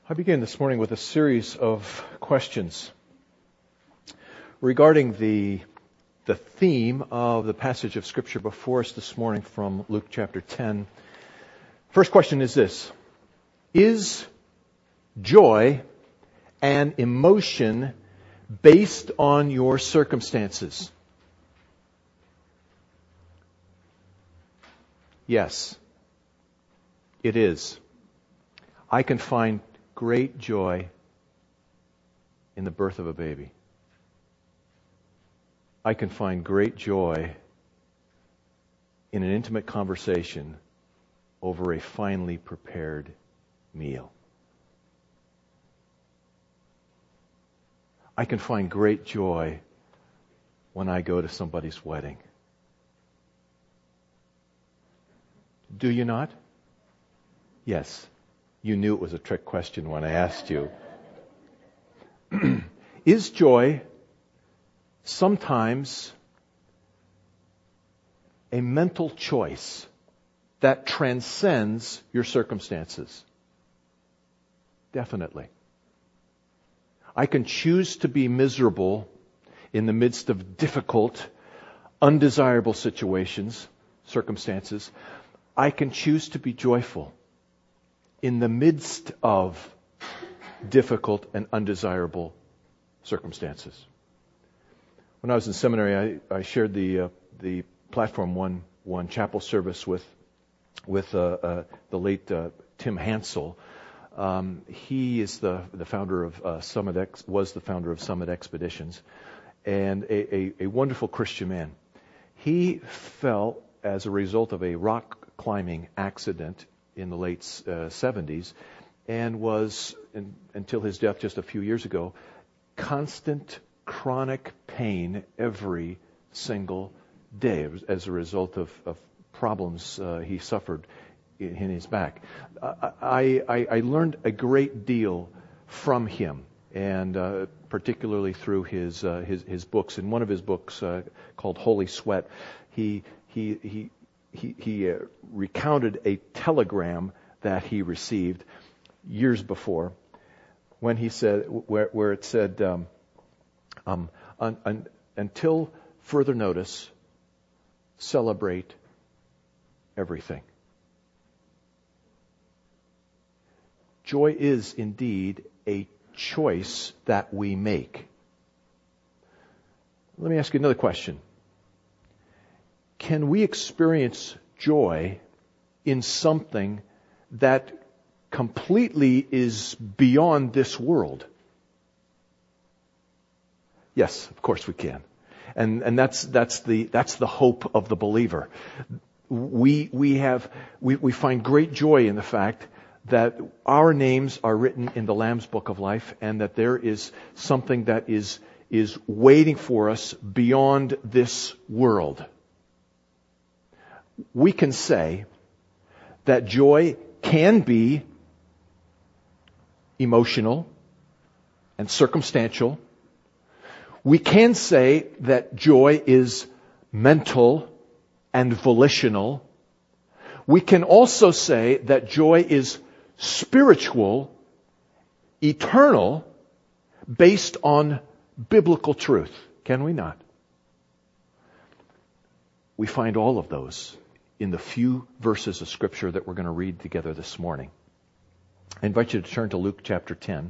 I begin this morning with a series of questions regarding the theme of the passage of Scripture before us this morning from Luke chapter 10. First question is this: is joy an emotion based on your circumstances? Yes, it is. I can find great joy in the birth of a baby. I can find great joy in an intimate conversation over a finely prepared meal. I can find great joy when I go to somebody's wedding. Do you not? Yes. You knew it was a trick question when I asked you. Is joy sometimes a mental choice that transcends your circumstances? Definitely. I can choose to be miserable in the midst of difficult, undesirable circumstances. I can choose to be joyful in the midst of difficult and undesirable circumstances. When I was in seminary, I shared the Platform One chapel service with the late Tim Hansel. He is the founder of was the founder of Summit Expeditions, and a wonderful Christian man. He fell as a result of a rock climbing accident in the late 70s, and was, until his death just a few years ago, constant chronic pain every single day as a result of problems he suffered in his back. I learned a great deal from him, and particularly through his books. In one of his books called Holy Sweat, he recounted a telegram that he received years before, when he said, where it said, until further notice, celebrate everything. Joy is indeed a choice that we make. Let me ask you another question. Can we experience joy in something that completely is beyond this world? Yes, of course we can. And that's the hope of the believer. We find great joy in the fact that our names are written in the Lamb's Book of Life, and that there is something that is waiting for us beyond this world. We can say that joy can be emotional and circumstantial. We can say that joy is mental and volitional. We can also say that joy is spiritual, eternal, based on biblical truth. Can we not? We find all of those in the few verses of Scripture that we're going to read together this morning. I invite you to turn to Luke chapter 10.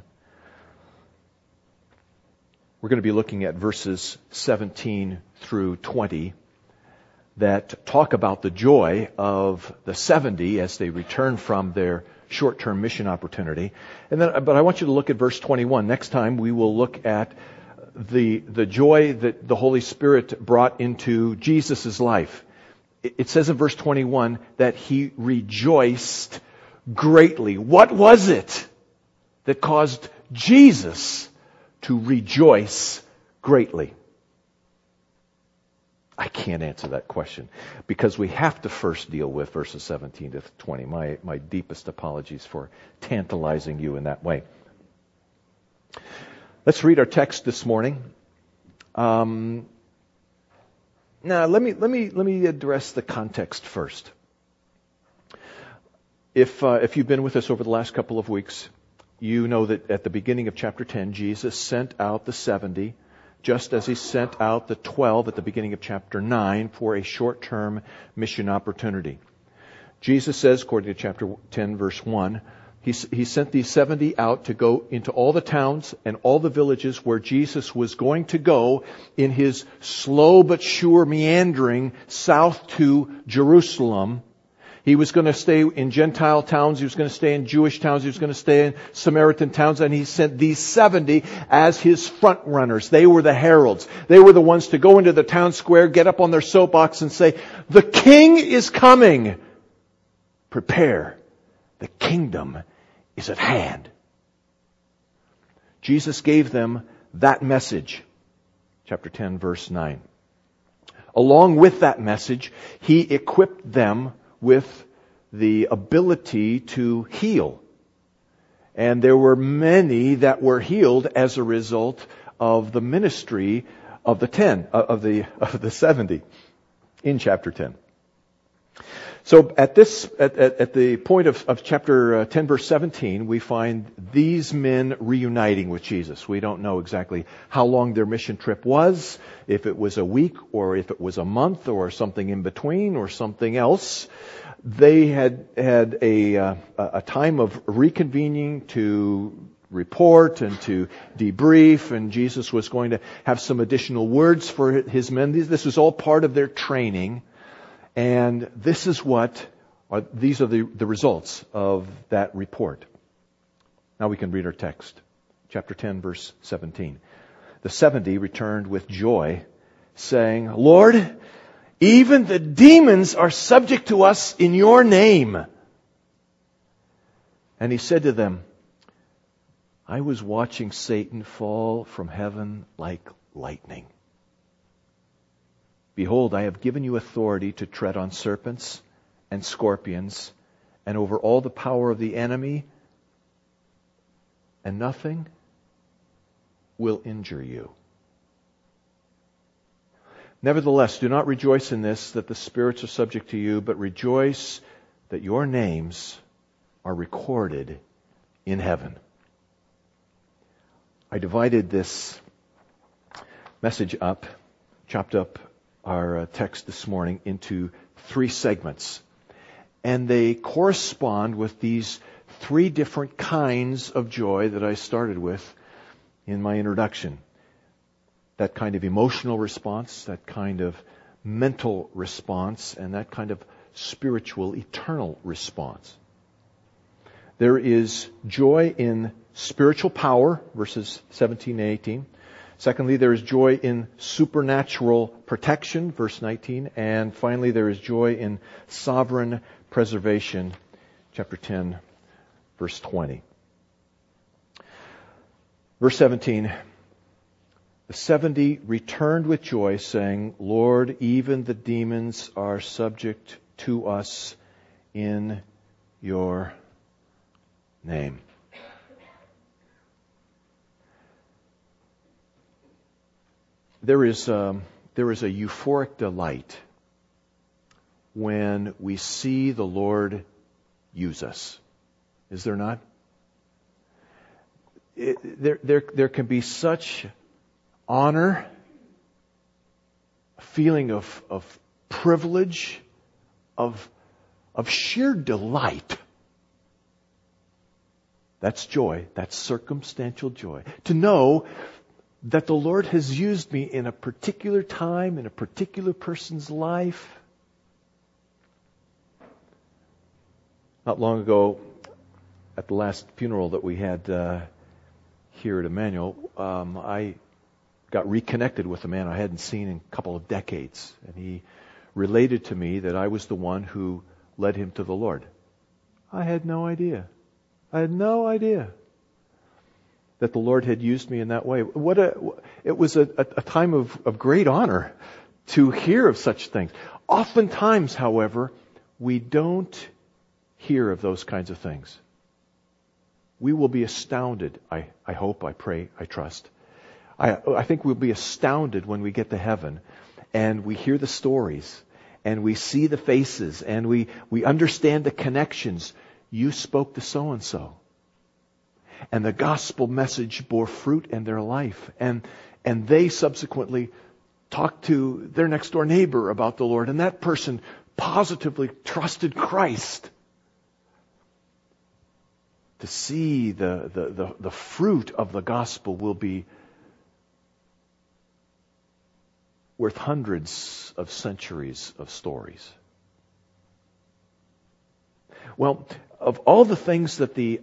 We're going to be looking at verses 17 through 20 that talk about the joy of the 70 as they return from their short-term mission opportunity. But I want you to look at verse 21. Next time we will look at the joy that the Holy Spirit brought into Jesus' life. It says in verse 21 that he rejoiced greatly. What was it that caused Jesus to rejoice greatly? I can't answer that question, because we have to first deal with verses 17 to 20. My deepest apologies for tantalizing you in that way. Let's read our text this morning. Now, let me address the context first. If you've been with us over the last couple of weeks, You know that at the beginning of chapter 10, Jesus sent out the 70, just as He sent out the 12 at the beginning of chapter 9 for a short-term mission opportunity. Jesus says, according to chapter 10, verse 1, He sent these 70 out to go into all the towns and all the villages where Jesus was going to go in His slow but sure meandering south to Jerusalem. He was going to stay in Gentile towns. He was going to stay in Jewish towns. He was going to stay in Samaritan towns. And He sent these 70 as His front runners. They were the heralds. They were the ones to go into the town square, get up on their soapbox and say, "The King is coming. Prepare. The kingdom is at hand." Jesus gave them that message. Chapter 10, verse 9. Along with that message, He equipped them with the ability to heal. And there were many that were healed as a result of the ministry of the 70 in chapter 10. So at the point of chapter 10, verse 17, we find these men reuniting with Jesus. We don't know exactly how long their mission trip was, if it was a week or if it was a month or something in between or something else. They had a time of reconvening to report and to debrief, and Jesus was going to have some additional words for His men. This was all part of their training. And these are the results of that report. Now we can read our text. Chapter 10, verse 17. The 70 returned with joy, saying, "Lord, even the demons are subject to us in Your name." And He said to them, "I was watching Satan fall from heaven like lightning. Behold, I have given you authority to tread on serpents and scorpions and over all the power of the enemy, and nothing will injure you. Nevertheless, do not rejoice in this, that the spirits are subject to you, but rejoice that your names are recorded in heaven." I divided this message up, chopped up our text this morning into 3 segments. And they correspond with these 3 different kinds of joy that I started with in my introduction. That kind of emotional response, that kind of mental response, and that kind of spiritual, eternal response. There is joy in spiritual power, verses 17 and 18. Secondly, there is joy in supernatural protection, verse 19. And finally, there is joy in sovereign preservation, chapter 10, verse 20. Verse 17, the 70 returned with joy, saying, "Lord, even the demons are subject to us in Your name." There is a euphoric delight when we see the Lord use us. Is there not? There can be such honor, a feeling of privilege, of sheer delight. That's joy. That's circumstantial joy. To know that the Lord has used me in a particular time, in a particular person's life. Not long ago, at the last funeral that we had here at Emmanuel, I got reconnected with a man I hadn't seen in a couple of decades. And he related to me that I was the one who led him to the Lord. I had no idea. That the Lord had used me in that way. It was a time of great honor to hear of such things. Oftentimes, however, we don't hear of those kinds of things. We will be astounded, I hope, I pray, I trust. I think we'll be astounded when we get to heaven and we hear the stories and we see the faces and we understand the connections. You spoke to so-and-so. And the gospel message bore fruit in their life. And they subsequently talked to their next door neighbor about the Lord. And that person positively trusted Christ. To see the fruit of the gospel will be worth hundreds of centuries of stories. Well, of all the things that the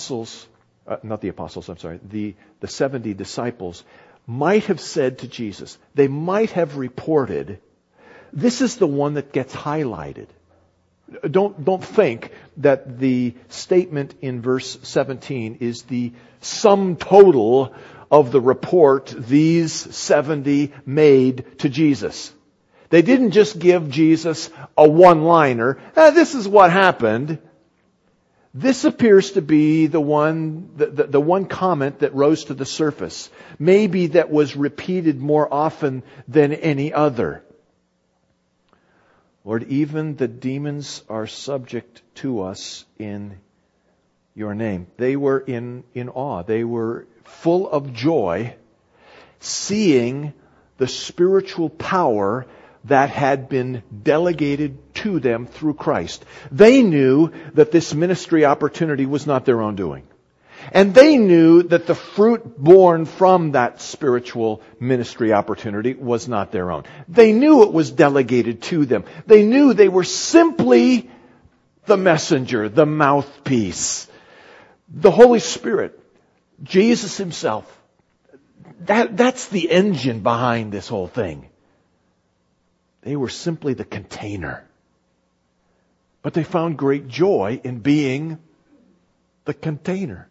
70 disciples might have said to Jesus, they might have reported, this is the one that gets highlighted. Don't think that the statement in verse 17 is the sum total of the report these 70 made to Jesus. They didn't just give Jesus a one-liner. This is what happened. This appears to be the one comment that rose to the surface. Maybe that was repeated more often than any other. Lord, even the demons are subject to us in your name. They were in awe. They were full of joy, seeing the spiritual power that had been delegated to them through Christ. They knew that this ministry opportunity was not their own doing. And they knew that the fruit born from that spiritual ministry opportunity was not their own. They knew it was delegated to them. They knew they were simply the messenger, the mouthpiece. The Holy Spirit, Jesus Himself. That's the engine behind this whole thing. They were simply the container. But they found great joy in being the container.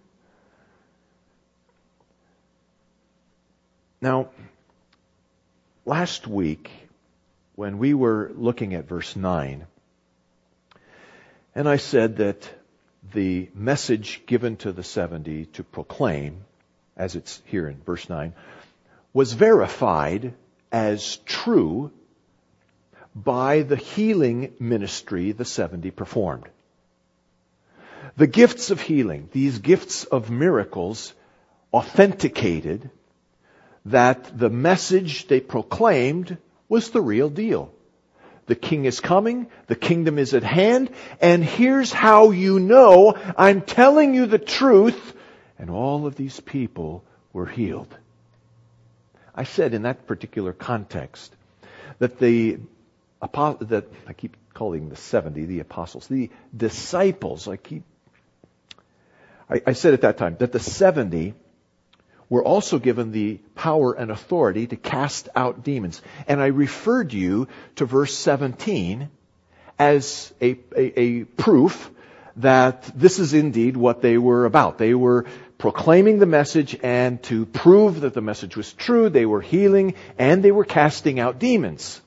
Now, last week, when we were looking at verse 9, and I said that the message given to the 70 to proclaim, as it's here in verse 9, was verified as true by the healing ministry the 70 performed. The gifts of healing, these gifts of miracles, authenticated that the message they proclaimed was the real deal. The King is coming, the kingdom is at hand, and here's how you know I'm telling you the truth. And all of these people were healed. I said in that particular context that I keep calling the 70 the apostles, the disciples. I said at that time that the 70 were also given the power and authority to cast out demons. And I referred you to verse 17 as a proof that this is indeed what they were about. They were proclaiming the message, and to prove that the message was true, they were healing and they were casting out demons.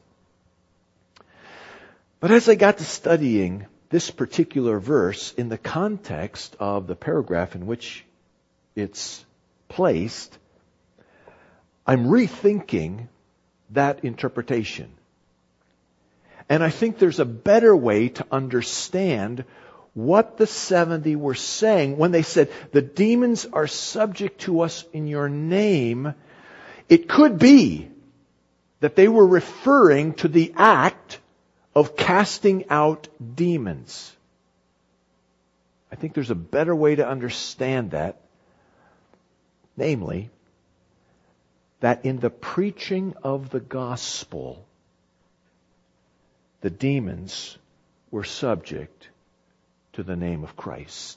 But as I got to studying this particular verse in the context of the paragraph in which it's placed, I'm rethinking that interpretation. And I think there's a better way to understand what the 70 were saying when they said, the demons are subject to us in your name. It could be that they were referring to the act of casting out demons. I think there's a better way to understand that. Namely, that in the preaching of the gospel, the demons were subject to the name of Christ.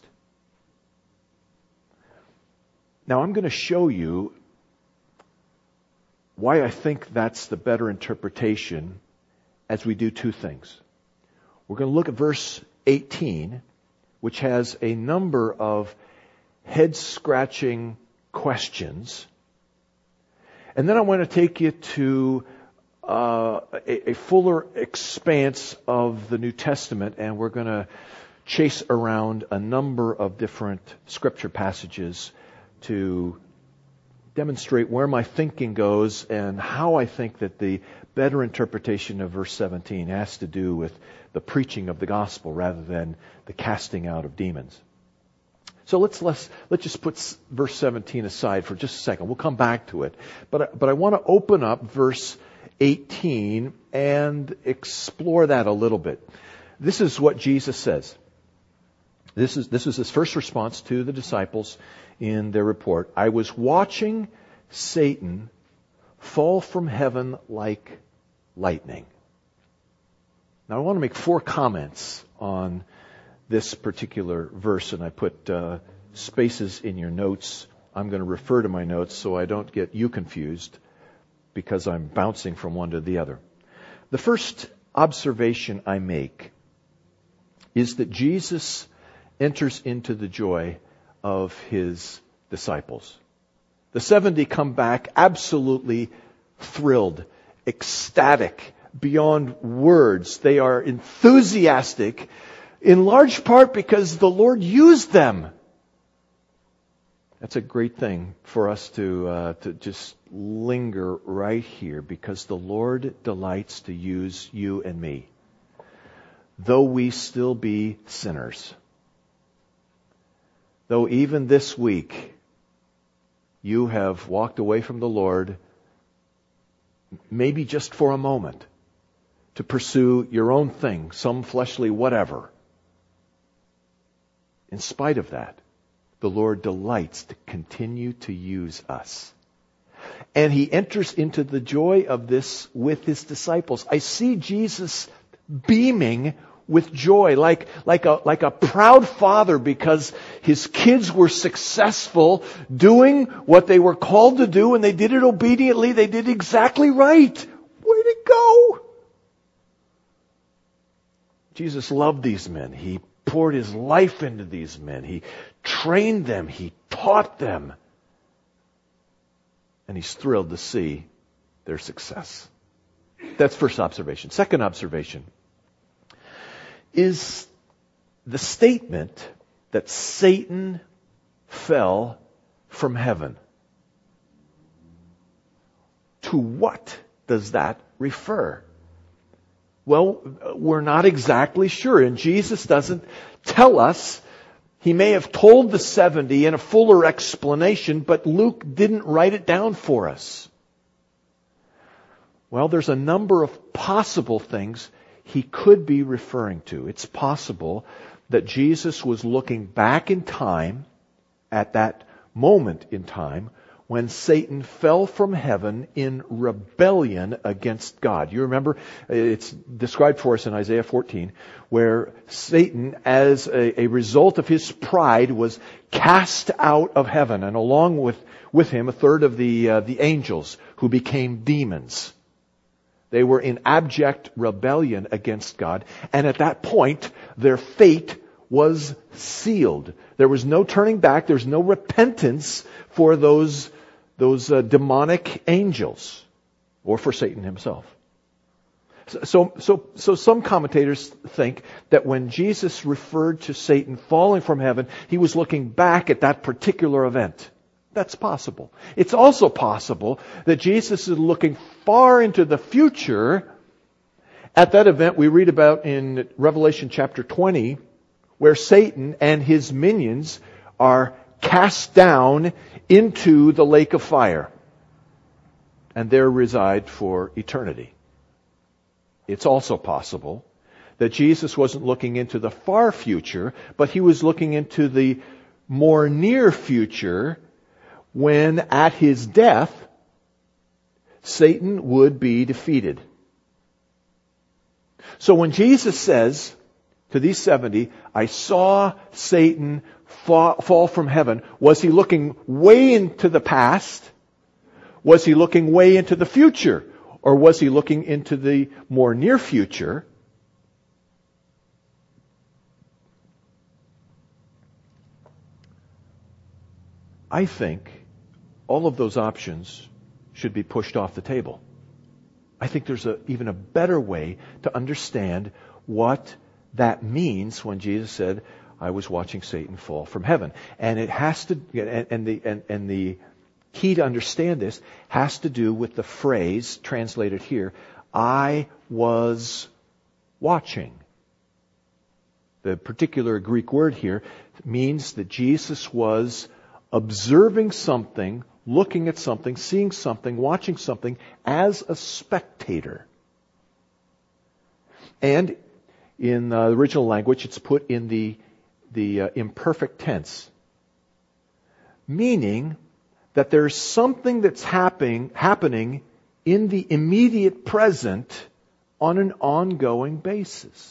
Now I'm going to show you why I think that's the better interpretation as we do two things. We're going to look at verse 18, which has a number of head-scratching questions. And then I want to take you to a fuller expanse of the New Testament, and we're going to chase around a number of different scripture passages to demonstrate where my thinking goes and how I think that the better interpretation of verse 17 has to do with the preaching of the gospel rather than the casting out of demons. So let's just put verse 17 aside for just a second. We'll come back to it. But I want to open up verse 18 and explore that a little bit. This is what Jesus says. This is his first response to the disciples in their report. I was watching Satan fall from heaven like lightning. Now I want to make 4 comments on this particular verse, and I put spaces in your notes. I'm going to refer to my notes so I don't get you confused because I'm bouncing from one to the other. The first observation I make is that Jesus enters into the joy of his disciples. The 70 come back absolutely thrilled, ecstatic, beyond words. They are enthusiastic, in large part because the Lord used them. That's a great thing for us to just linger right here, because the Lord delights to use you and me, though we still be sinners. Though even this week you have walked away from the Lord, maybe just for a moment, to pursue your own thing, some fleshly whatever. In spite of that, the Lord delights to continue to use us. And he enters into the joy of this with his disciples. I see Jesus beaming with joy, like a proud father because his kids were successful doing what they were called to do, and they did it obediently. They did exactly right. Way to go! Jesus loved these men. He poured his life into these men. He trained them. He taught them. And he's thrilled to see their success. That's first observation. Second observation is the statement that Satan fell from heaven. To what does that refer? Well, we're not exactly sure, and Jesus doesn't tell us. He may have told the 70 in a fuller explanation, but Luke didn't write it down for us. Well, there's a number of possible things he could be referring to. It's possible that Jesus was looking back in time, at that moment in time, when Satan fell from heaven in rebellion against God. You remember, it's described for us in Isaiah 14, where Satan, as a result of his pride, was cast out of heaven, and along with him, a third of the angels who became demons. They were in abject rebellion against God, and at that point, their fate was sealed. There was no turning back. There's no repentance for those demonic angels, or for Satan himself. So some commentators think that when Jesus referred to Satan falling from heaven, he was looking back at that particular event. That's possible. It's also possible that Jesus is looking far into the future at that event we read about in Revelation chapter 20, where Satan and his minions are cast down into the lake of fire and there reside for eternity. It's also possible that Jesus wasn't looking into the far future, but he was looking into the more near future, when at his death, Satan would be defeated. So when Jesus says to these 70, I saw Satan fall from heaven, was he looking way into the past? Was he looking way into the future? Or was he looking into the more near future? I think all of those options should be pushed off the table. I think there's even a better way to understand what that means when Jesus said, I was watching Satan fall from heaven. And it has to, and the key to understand this has to do with the phrase translated here, I was watching. The particular Greek word here means that Jesus was observing something, looking at something, seeing something, watching something as a spectator. And in the original language, it's put in the imperfect tense, meaning that there's something that's happening in the immediate present on an ongoing basis.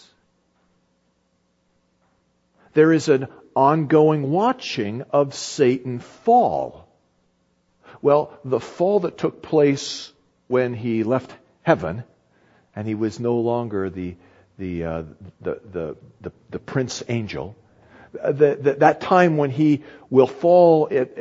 There is an ongoing watching of Satan fall. Well, the fall that took place when he left heaven, and he was no longer the prince angel. That time when he will fall at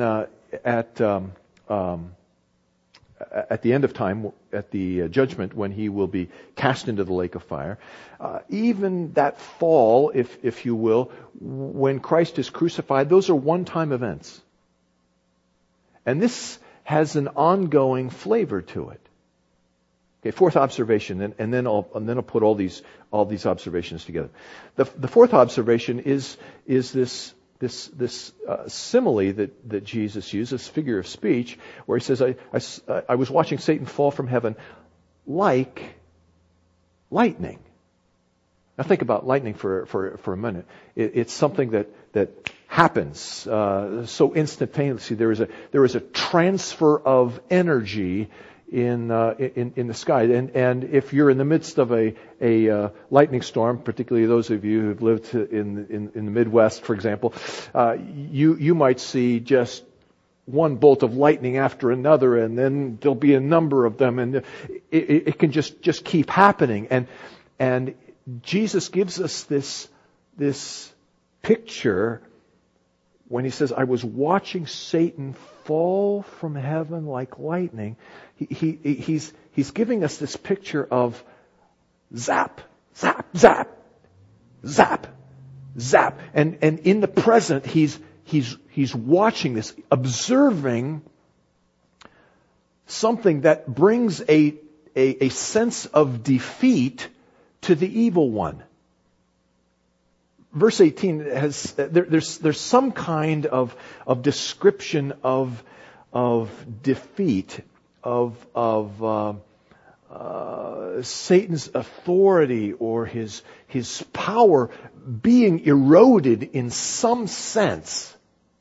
the end of time, at the judgment, when he will be cast into the lake of fire. Even that fall, if you will, when Christ is crucified, those are one-time events. And this has an ongoing flavor to it. Okay, fourth observation, and then I'll put all these observations together. The fourth observation is this simile that Jesus used, this figure of speech, where he says, I was watching Satan fall from heaven like lightning. Now think about lightning for a minute. It's something that happens so instantaneously. There is a transfer of energy in the sky, and if you're in the midst of a lightning storm, particularly those of you who've lived in the Midwest, for example, you might see just one bolt of lightning after another, and then there'll be a number of them, and it can just keep happening. And Jesus gives us this picture when he says, I was watching Satan fall from heaven like lightning. He's giving us this picture of zap, zap, zap, zap, zap. And in the present, he's watching this, observing something that brings a sense of defeat to the evil one. Verse 18 has there's some kind of description of defeat, of Satan's authority or his power being eroded in some sense.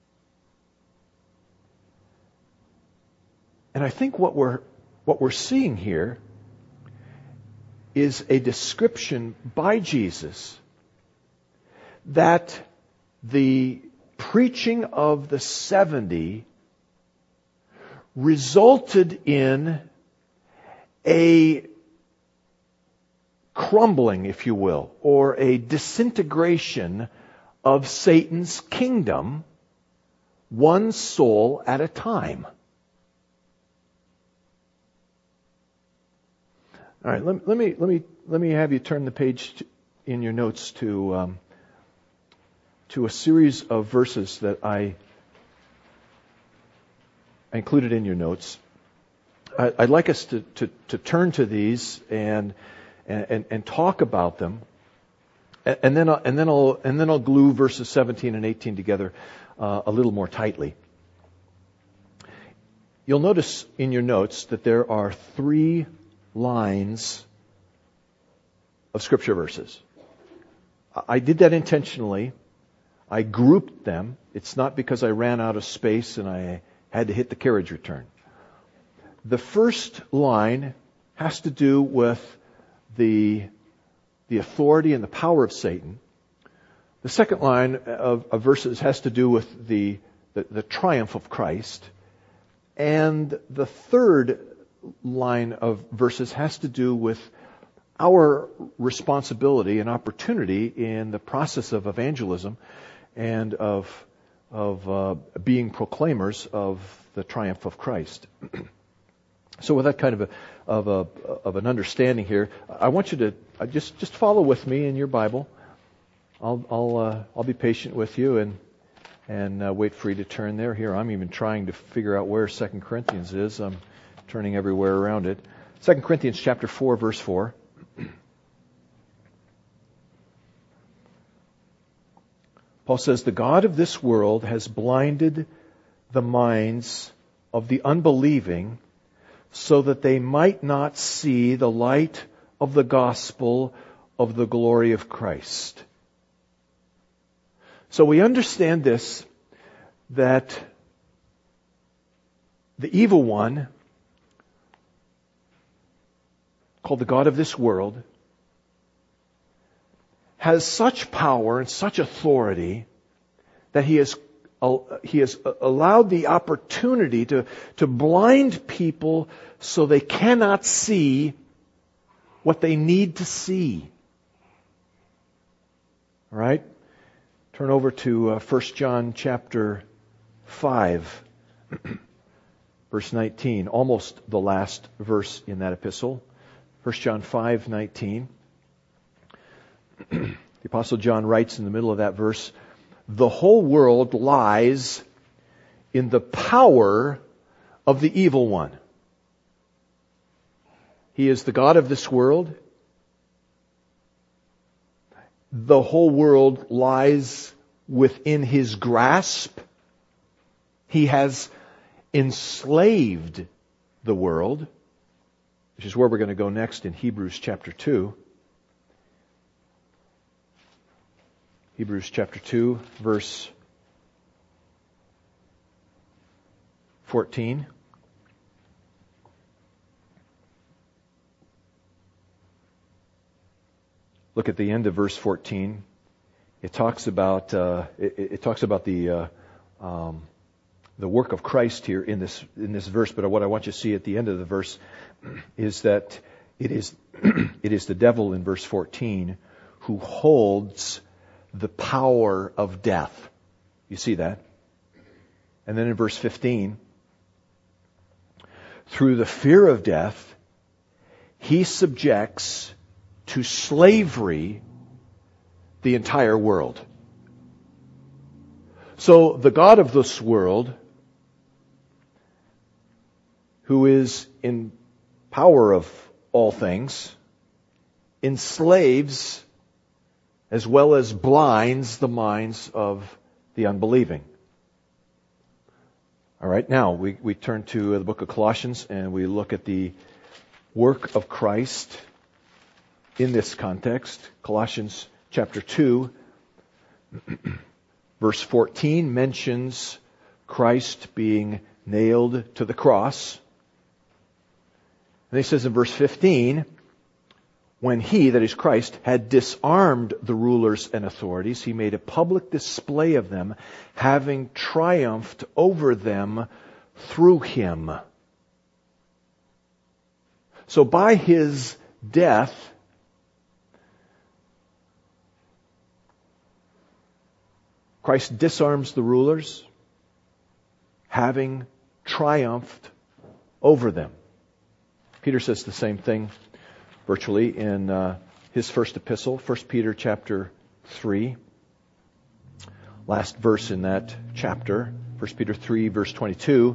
And I think what we're seeing here is a description by Jesus that the preaching of the 70 resulted in a crumbling, if you will, or a disintegration of Satan's kingdom, one soul at a time. All right, let me have you turn the page in your notes to a series of verses that I included in your notes. I'd like us to turn to these and talk about them, and then I'll glue verses 17 and 18 together a little more tightly. You'll notice in your notes that there are 3 lines of scripture verses. I did that intentionally. I grouped them. It's not because I ran out of space and I had to hit the carriage return. The first line has to do with the authority and the power of Satan. The second line of verses has to do with the triumph of Christ. And the third line of verses has to do with our responsibility and opportunity in the process of evangelism and of being proclaimers of the triumph of Christ. So with that kind of an understanding here, I want you to just follow with me in your Bible. I'll be patient with you and wait for you to turn there. Here, I'm even trying to figure out where 2 Corinthians is. I'm turning everywhere around it. 2 Corinthians chapter 4, verse 4. Paul says, the God of this world has blinded the minds of the unbelieving so that they might not see the light of the gospel of the glory of Christ. So we understand this, that the evil one, called the God of this world, has such power and such authority that he has allowed the opportunity to blind people so they cannot see what they need to see. All right? Turn over to 1 John chapter 5, verse 19, almost the last verse in that epistle. 1 John 5:19. The Apostle John writes in the middle of that verse, the whole world lies in the power of the evil one. He is the God of this world. The whole world lies within his grasp. He has enslaved the world, which is where we're going to go next in Hebrews chapter 2. Hebrews chapter 2, verse 14. Look at the end of verse 14. It talks about the work of Christ here in this verse. But what I want you to see at the end of the verse is that it is the devil in verse 14 who holds the power of death. You see that? And then in verse 15, through the fear of death, he subjects to slavery the entire world. So the God of this world, who is in power of all things, enslaves as well as blinds the minds of the unbelieving. All right, now we turn to the book of Colossians and we look at the work of Christ in this context. Colossians chapter 2, verse 14 mentions Christ being nailed to the cross. And he says in verse 15, when he, that is Christ, had disarmed the rulers and authorities, he made a public display of them, having triumphed over them through him. So by his death, Christ disarms the rulers, having triumphed over them. Peter says the same thing virtually in his first epistle, 1 Peter chapter 3. Last verse in that chapter, 1 Peter 3 verse 22.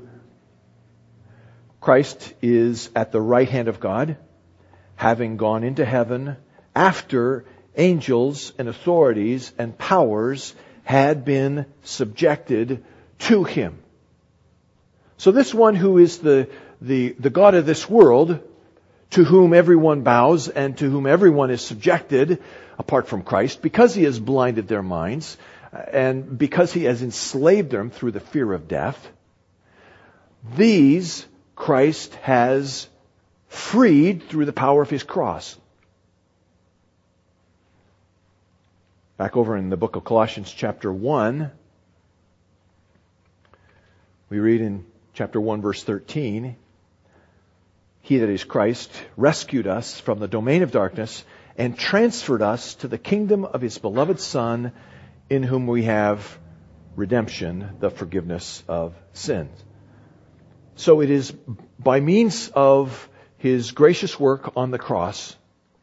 Christ is at the right hand of God, having gone into heaven after angels and authorities and powers had been subjected to him. So this one who is the God of this world, to whom everyone bows and to whom everyone is subjected, apart from Christ, because he has blinded their minds and because he has enslaved them through the fear of death, these Christ has freed through the power of his cross. Back over in the book of Colossians chapter 1, we read in chapter 1 verse 13, he, that is Christ, rescued us from the domain of darkness and transferred us to the kingdom of his beloved Son, in whom we have redemption, the forgiveness of sins. So it is by means of his gracious work on the cross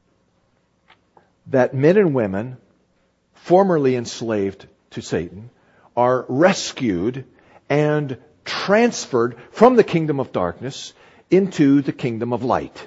that men and women formerly enslaved to Satan are rescued and transferred from the kingdom of darkness into the kingdom of light.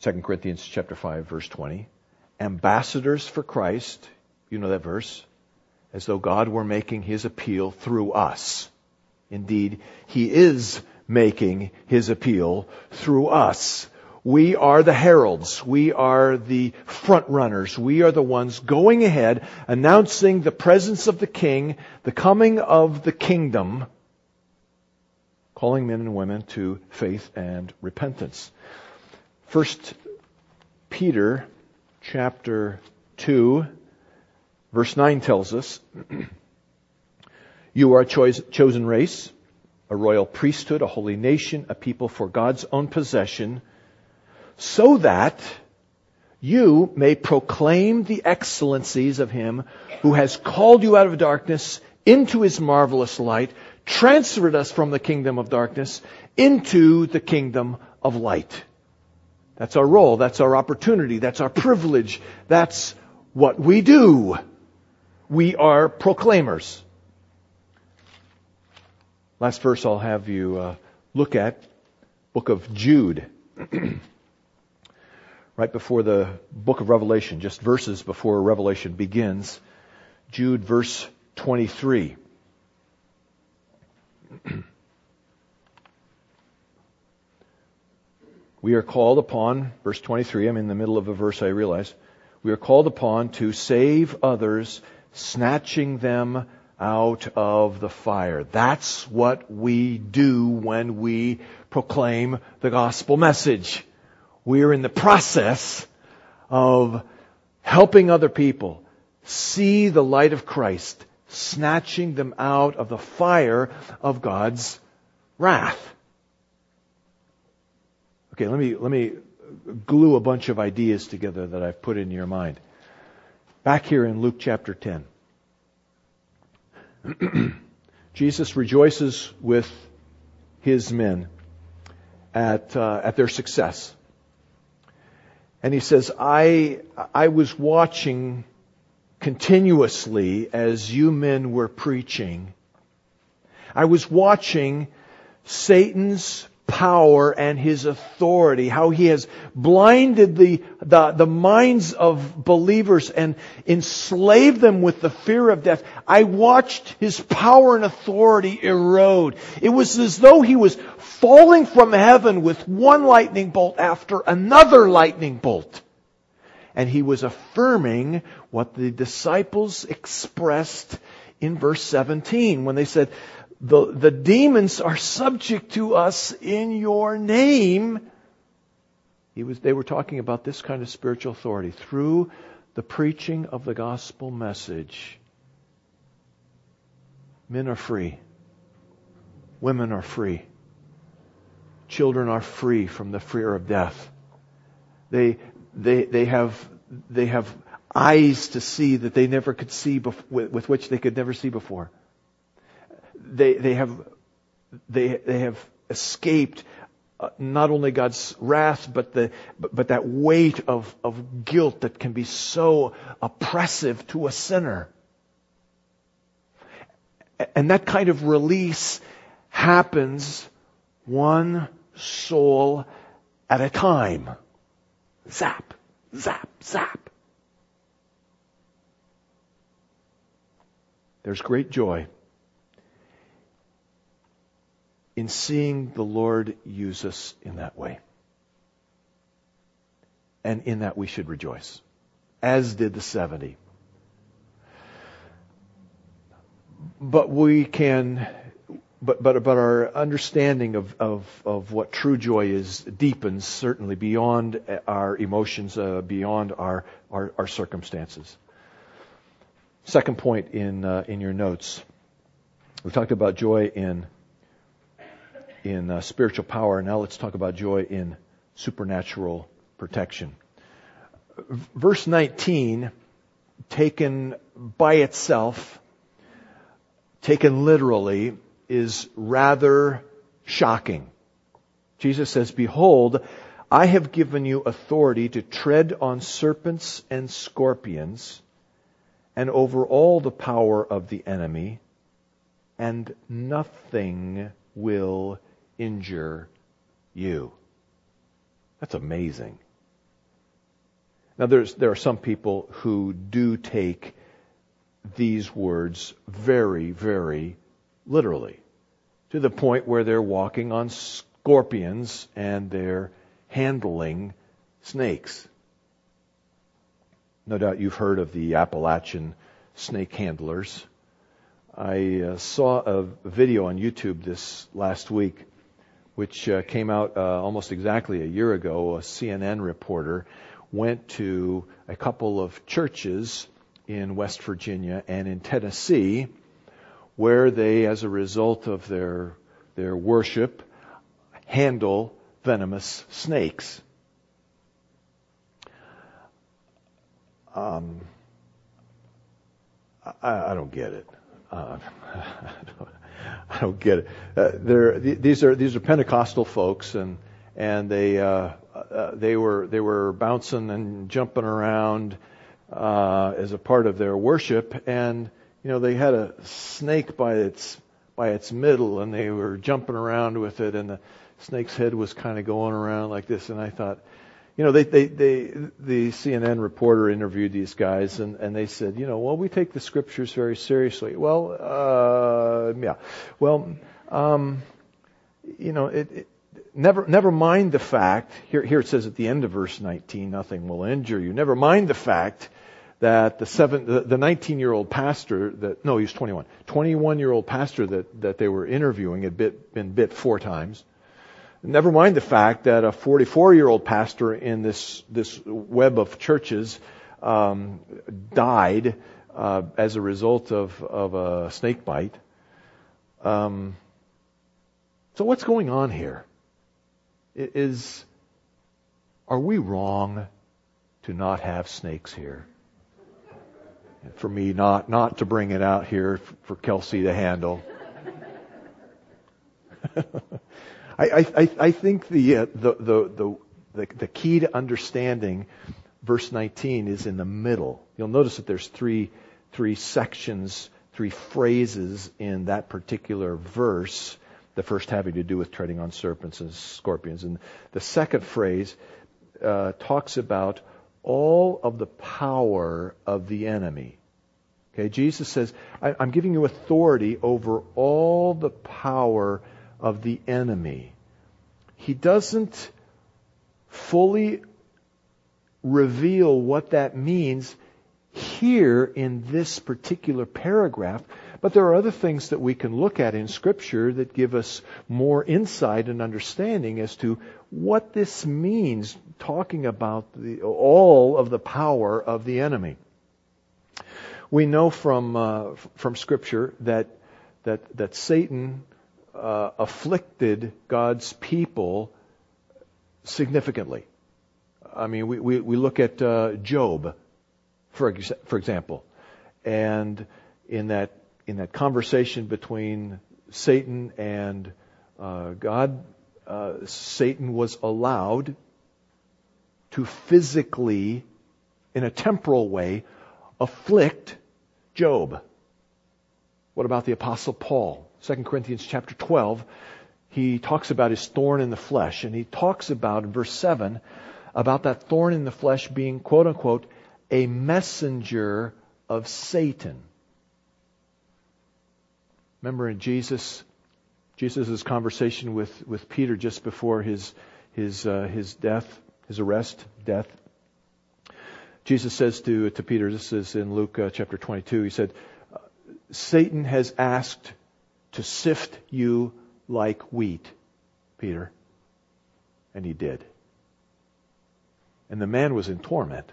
2 Corinthians chapter 5, verse 20. Ambassadors for Christ, you know that verse, as though God were making His appeal through us. Indeed, He is making His appeal through us. We are the heralds. We are the front runners. We are the ones going ahead, announcing the presence of the King, the coming of the kingdom, calling men and women to faith and repentance. 1 Peter chapter 2, verse 9 tells us, you are a chosen race, a royal priesthood, a holy nation, a people for God's own possession, so that you may proclaim the excellencies of Him who has called you out of darkness into His marvelous light, transferred us from the kingdom of darkness into the kingdom of light. That's our role. That's our opportunity. That's our privilege. That's what we do. We are proclaimers. Last verse I'll have you look at, book of Jude. Right before the book of Revelation, just verses before Revelation begins. Jude verse 23. We are called upon, verse 23, I'm in the middle of a verse I realize. We are called upon to save others, snatching them out of the fire. That's what we do when we proclaim the gospel message. We are in the process of helping other people see the light of Christ, snatching them out of the fire of God's wrath. Okay, let me glue a bunch of ideas together that I've put in your mind. Back here in Luke chapter 10. Jesus rejoices with His men at their success. And He says, I was watching continuously as you men were preaching. I was watching Satan's power and his authority, how he has blinded the minds of believers and enslaved them with the fear of death. I watched his power and authority erode. It was as though he was falling from heaven with one lightning bolt after another lightning bolt. And he was affirming what the disciples expressed in verse 17 when they said, the demons are subject to us in your name. They were talking about this kind of spiritual authority through the preaching of the gospel message. Men are free. Women are free. Children are free from the fear of death. They have eyes to see that they never could see with which they could never see before. They have escaped not only God's wrath, but that weight of guilt that can be so oppressive to a sinner. And that kind of release happens one soul at a time. Zap, zap, zap. There's great joy in seeing the Lord use us in that way. And in that we should rejoice, as did the 70. But our understanding of what true joy is deepens certainly beyond our emotions, beyond our circumstances. Second point in your notes, we talked about joy in spiritual power. Now let's talk about joy in supernatural protection. Verse 19, taken by itself, taken literally, is rather shocking. Jesus says, "Behold, I have given you authority to tread on serpents and scorpions and over all the power of the enemy, and nothing will injure you." That's amazing. Now there are some people who do take these words very, very literally, to the point where they're walking on scorpions and they're handling snakes. No doubt you've heard of the Appalachian snake handlers. I saw a video on YouTube this last week, which came out almost exactly a year ago. A CNN reporter went to a couple of churches in West Virginia and in Tennessee, where they, as a result of their worship, handle venomous snakes. I don't get it. I don't get it. These are Pentecostal folks, and they were bouncing and jumping around as a part of their worship, and they had a snake by its middle, and they were jumping around with it, and the snake's head was kind of going around like this, and I thought, the CNN reporter interviewed these guys, and they said, well, we take the scriptures very seriously. Well, yeah. Well, never mind the fact, here it says at the end of verse 19, nothing will injure you. Never mind the fact that the 19-year-old pastor he was 21. 21-year-old pastor that they were interviewing had been bit 4 times. Never mind the fact that a 44-year-old pastor in this web of churches died as a result of a snake bite. So what's going on here? Are we wrong to not have snakes here? For me, not to bring it out here for Kelsey to handle. I think the key to understanding verse 19 is in the middle. You'll notice that there's three sections, 3 phrases in that particular verse. The first having to do with treading on serpents and scorpions, and the second phrase talks about all of the power of the enemy. Okay, Jesus says, I'm giving you authority over all the power of the enemy. He doesn't fully reveal what that means here in this particular paragraph, but there are other things that we can look at in Scripture that give us more insight and understanding as to what this means, talking about all of the power of the enemy. We know from Scripture that Satan afflicted God's people significantly. I mean, we look at Job, for example, and in that conversation between Satan and God, Satan was allowed to physically, in a temporal way, afflict Job. What about the Apostle Paul? 2 Corinthians chapter 12, he talks about his thorn in the flesh, and he talks about, in verse 7, about that thorn in the flesh being, quote unquote, a messenger of Satan. Remember in Jesus' conversation with Peter just before his death, his arrest, death. Jesus says to Peter, this is in Luke chapter 22, he said, Satan has asked to sift you like wheat, Peter. And he did. And the man was in torment.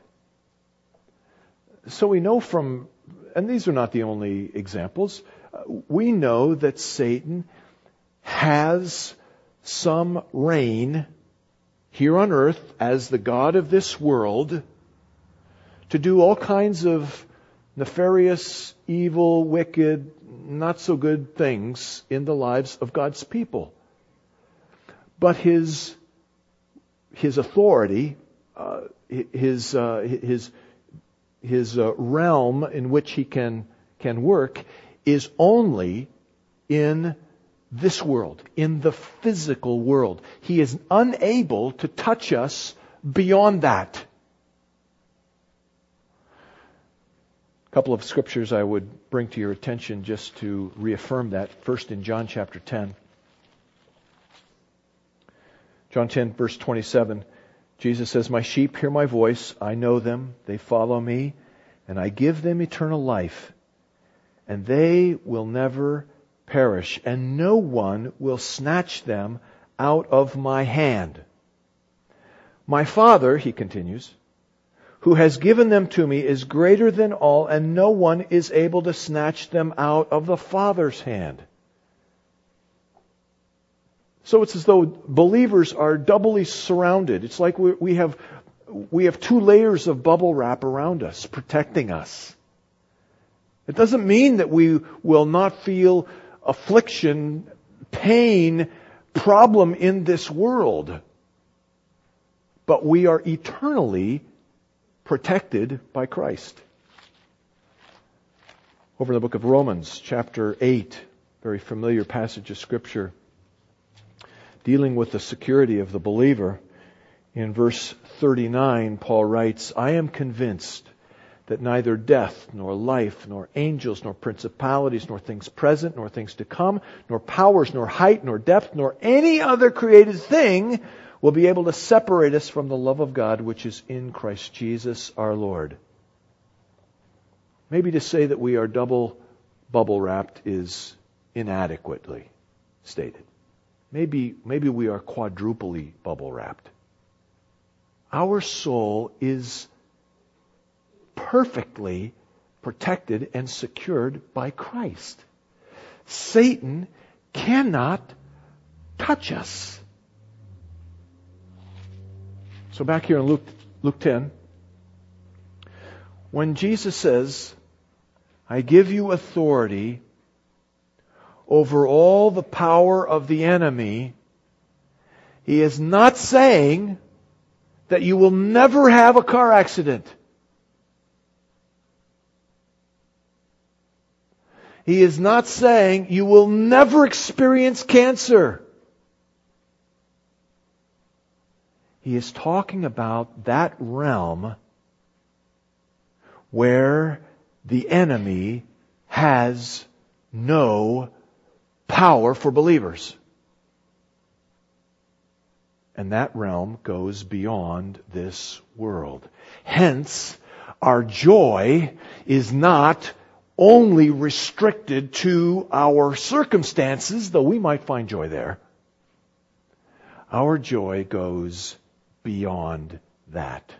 So we know from, and these are not the only examples, we know that Satan has some reign here on earth as the God of this world to do all kinds of nefarious, evil, wicked, not so good things in the lives of God's people. But his authority, his realm in which he can work is only in this world, in the physical world. He is unable to touch us beyond that. couple of scriptures I would bring to your attention just to reaffirm that. First, in John chapter 10. John 10, verse 27. Jesus says, "My sheep hear my voice. I know them. They follow me. And I give them eternal life. And they will never perish. And no one will snatch them out of my hand. My Father," he continues, "who has given them to me is greater than all, and no one is able to snatch them out of the Father's hand." So it's as though believers are doubly surrounded. It's like we have two layers of bubble wrap around us, protecting us. It doesn't mean that we will not feel affliction, pain, problem in this world. But we are eternally protected by Christ. Over in the book of Romans, chapter 8, very familiar passage of Scripture, dealing with the security of the believer. In verse 39, Paul writes, "I am convinced that neither death, nor life, nor angels, nor principalities, nor things present, nor things to come, nor powers, nor height, nor depth, nor any other created thing will be able to separate us from the love of God which is in Christ Jesus our Lord." Maybe to say that we are double bubble wrapped is inadequately stated. Maybe we are quadruply bubble wrapped. Our soul is perfectly protected and secured by Christ. Satan cannot touch us. So back here in Luke 10, when Jesus says, "I give you authority over all the power of the enemy," He is not saying that you will never have a car accident. He is not saying you will never experience cancer. He is talking about that realm where the enemy has no power for believers. And that realm goes beyond this world. Hence, our joy is not only restricted to our circumstances, though we might find joy there. Our joy goes beyond that.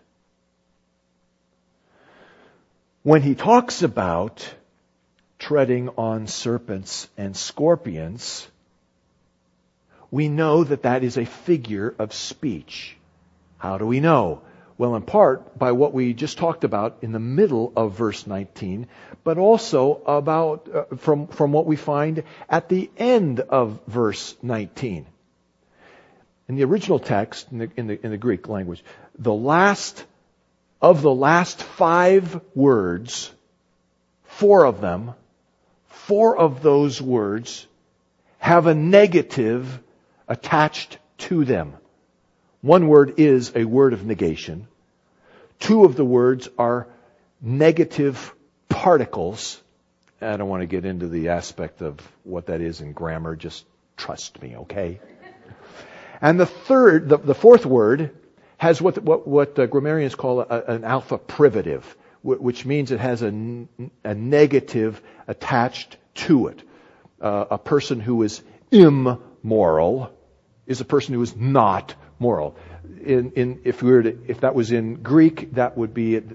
When he talks about treading on serpents and scorpions, we know that that is a figure of speech. How do we know? Well, in part by what we just talked about in the middle of verse 19, but also about from what we find at the end of verse 19. In the original text, in the Greek language, the last 5 words, 4 of those words have a negative attached to them. One word is a word of negation. 2 of the words are negative particles. I don't want to get into the aspect of what that is in grammar. Just trust me, okay? And the 4th word has what grammarians call an alpha privative, which means it has a negative attached to it. A person who is immoral is a person who is not moral. If that was in Greek, could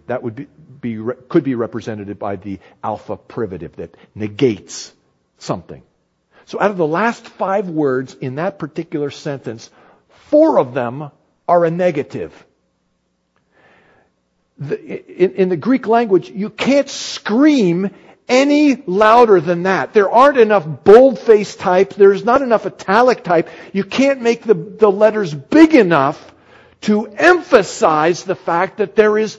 be represented by the alpha privative that negates something. So out of the last 5 words in that particular sentence, 4 of them are a negative. In the Greek language, you can't scream any louder than that. There aren't enough boldface type. There's not enough italic type. You can't make the letters big enough to emphasize the fact that there is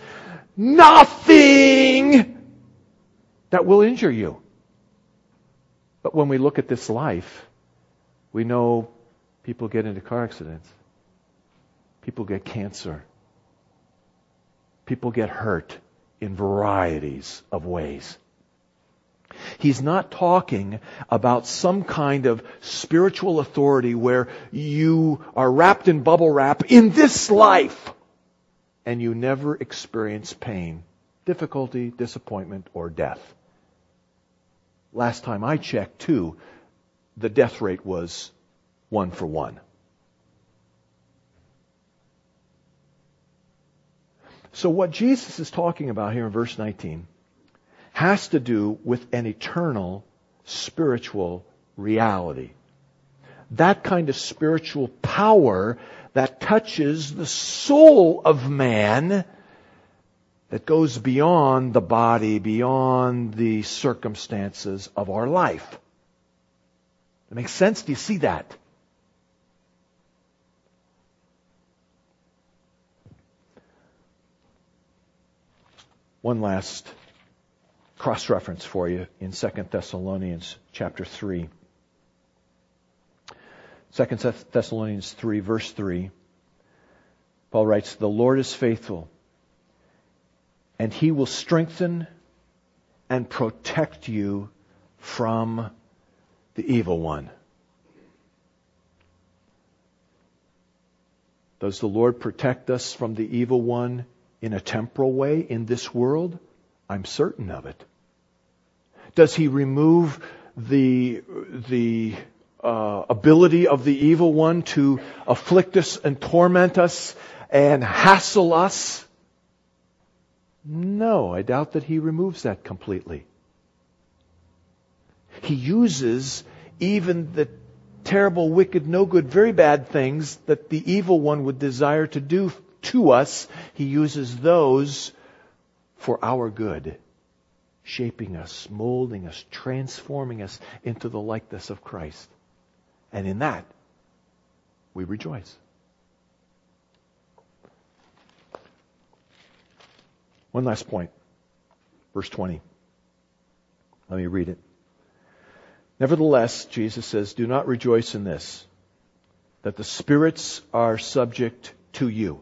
nothing that will injure you. But when we look at this life, we know people get into car accidents. People get cancer. People get hurt. in varieties of ways. He's not talking about some kind of spiritual authority where you are wrapped in bubble wrap in this life and you never experience pain, difficulty, disappointment, or death. Last time I checked, too, the death rate was 1 for 1. So what Jesus is talking about here in verse 19 has to do with an eternal spiritual reality. That kind of spiritual power that touches the soul of man, that goes beyond the body, beyond the circumstances of our life. That makes sense? Do you see that? One last cross-reference for you in 2 Thessalonians chapter 3. 2 Thessalonians 3, verse 3. Paul writes, "The Lord is faithful, and He will strengthen and protect you from the evil one." Does the Lord protect us from the evil one in a temporal way in this world? I'm certain of it. Does He remove the ability of the evil one to afflict us and torment us and hassle us? No, I doubt that He removes that completely. He uses even the terrible, wicked, no good, very bad things that the evil one would desire to do to us. He uses those for our good, shaping us, molding us, transforming us into the likeness of Christ. And in that, we rejoice. One last point. Verse 20. Let me read it. "Nevertheless," Jesus says, "do not rejoice in this, that the spirits are subject to you.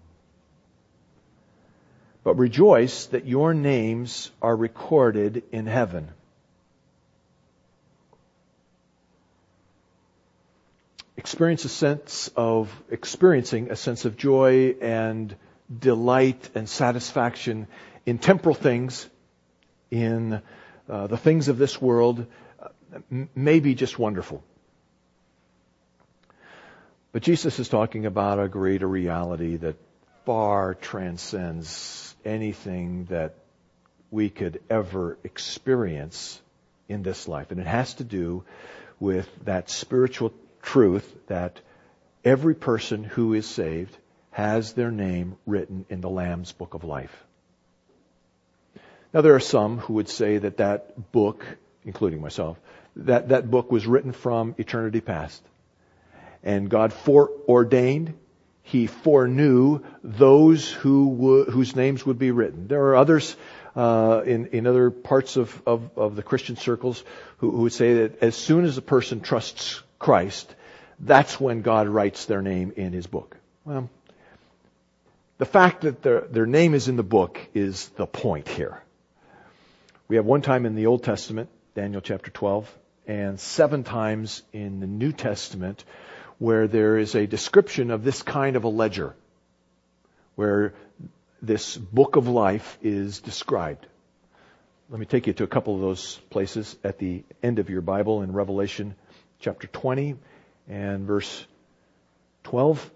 But rejoice that your names are recorded in heaven." Experiencing a sense of joy and delight and satisfaction in temporal things, in the things of this world, may be just wonderful. But Jesus is talking about a greater reality that far transcends anything that we could ever experience in this life. And it has to do with that spiritual truth that every person who is saved has their name written in the Lamb's Book of Life. Now, there are some who would say that that book, including myself, that book was written from eternity past. And God foreordained, He foreknew those whose names would be written. There are others in other parts of the Christian circles who would say that as soon as a person trusts Christ, that's when God writes their name in His book. Well, the fact that their name is in the book is the point here. We have one time in the Old Testament, Daniel chapter 12, and 7 times in the New Testament where there is a description of this kind of a ledger, where this book of life is described. Let me take you to a couple of those places at the end of your Bible in Revelation chapter 20 and verse 12.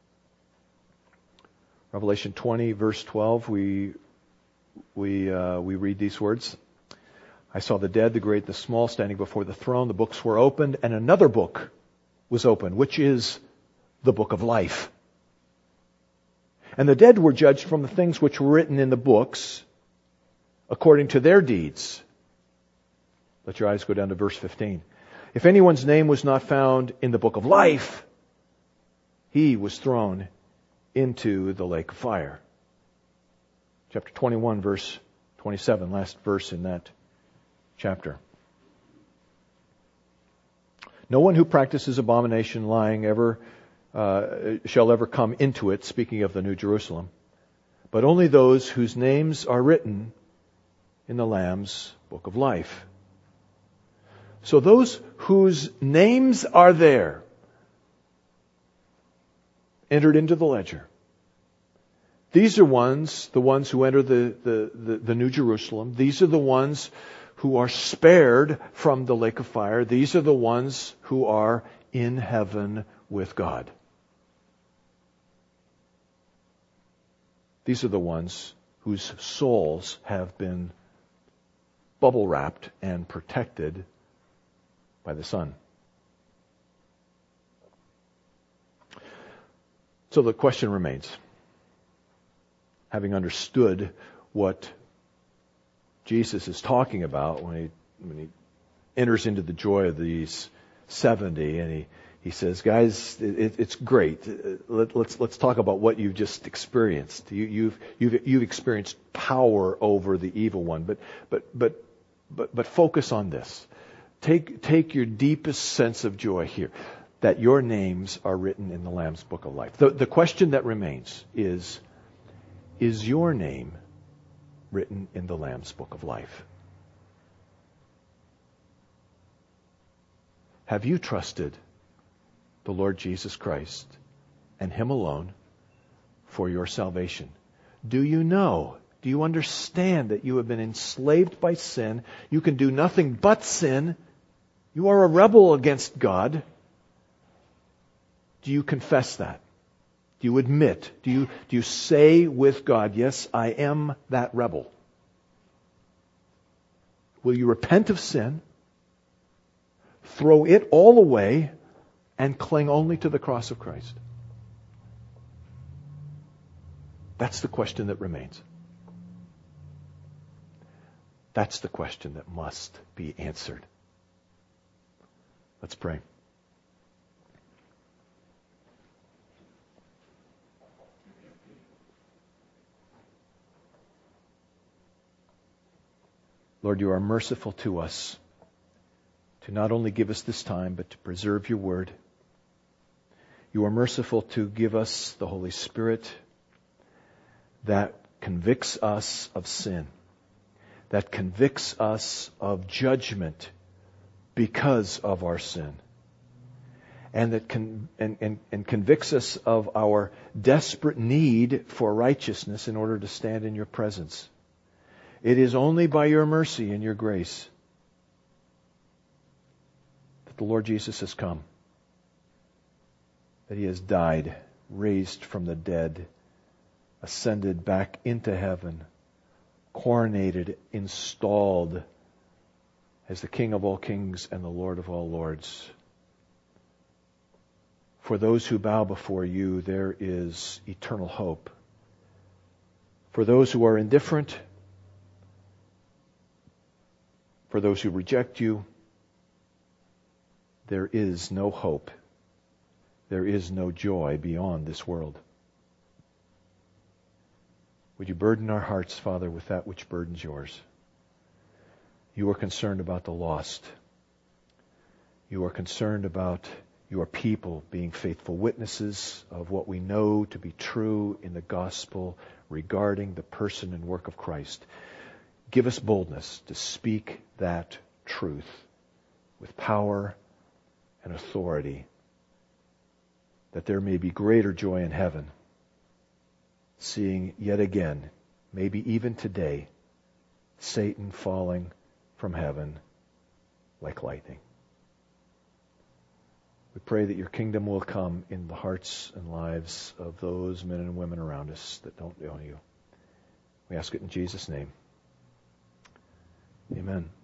Revelation 20, verse 12, we read these words. "I saw the dead, the great, the small, standing before the throne. The books were opened, and another book was opened, which is the book of life. And the dead were judged from the things which were written in the books according to their deeds." Let your eyes go down to verse 15. "If anyone's name was not found in the book of life, he was thrown into the lake of fire." Chapter 21, verse 27, last verse in that chapter. "No one who practices abomination, lying, shall ever come into it," speaking of the New Jerusalem, but only those whose names are written in the Lamb's book of life. So those whose names are there, entered into the ledger. These are the ones who enter the New Jerusalem. These are the ones who are spared from the lake of fire. These are the ones who are in heaven with God. These are the ones whose souls have been bubble wrapped and protected by the Son. So the question remains, having understood what Jesus is talking about when he enters into the joy of these 70, and he says, guys, it's great. Let's talk about what you've just experienced. You've experienced power over the evil one, but focus on this. Take your deepest sense of joy here, that your names are written in the Lamb's book of life. The question that remains is your name written in the Lamb's book of life? Have you trusted the Lord Jesus Christ and Him alone for your salvation? Do you know? Do you understand that you have been enslaved by sin? You can do nothing but sin. You are a rebel against God. Do you confess that? Do you admit? Do you say with God, yes, I am that rebel? Will you repent of sin, throw it all away, and cling only to the cross of Christ? That's the question that remains. That's the question that must be answered. Let's pray. Lord, you are merciful to us to not only give us this time, but to preserve your word. You are merciful to give us the Holy Spirit that convicts us of sin, that convicts us of judgment because of our sin, and that convicts us of our desperate need for righteousness in order to stand in your presence. It is only by your mercy and your grace that the Lord Jesus has come, that He has died, raised from the dead, ascended back into heaven, coronated, installed as the King of all kings and the Lord of all lords. For those who bow before you, there is eternal hope. For those who are indifferent, for those who reject you, there is no hope. There is no joy beyond this world. Would you burden our hearts, Father, with that which burdens yours? You are concerned about the lost. You are concerned about your people being faithful witnesses of what we know to be true in the gospel regarding the person and work of Christ. Give us boldness to speak that truth with power and authority, that there may be greater joy in heaven, seeing yet again, maybe even today, Satan falling from heaven like lightning. We pray that your kingdom will come in the hearts and lives of those men and women around us that don't know you. We ask it in Jesus' name. Amen.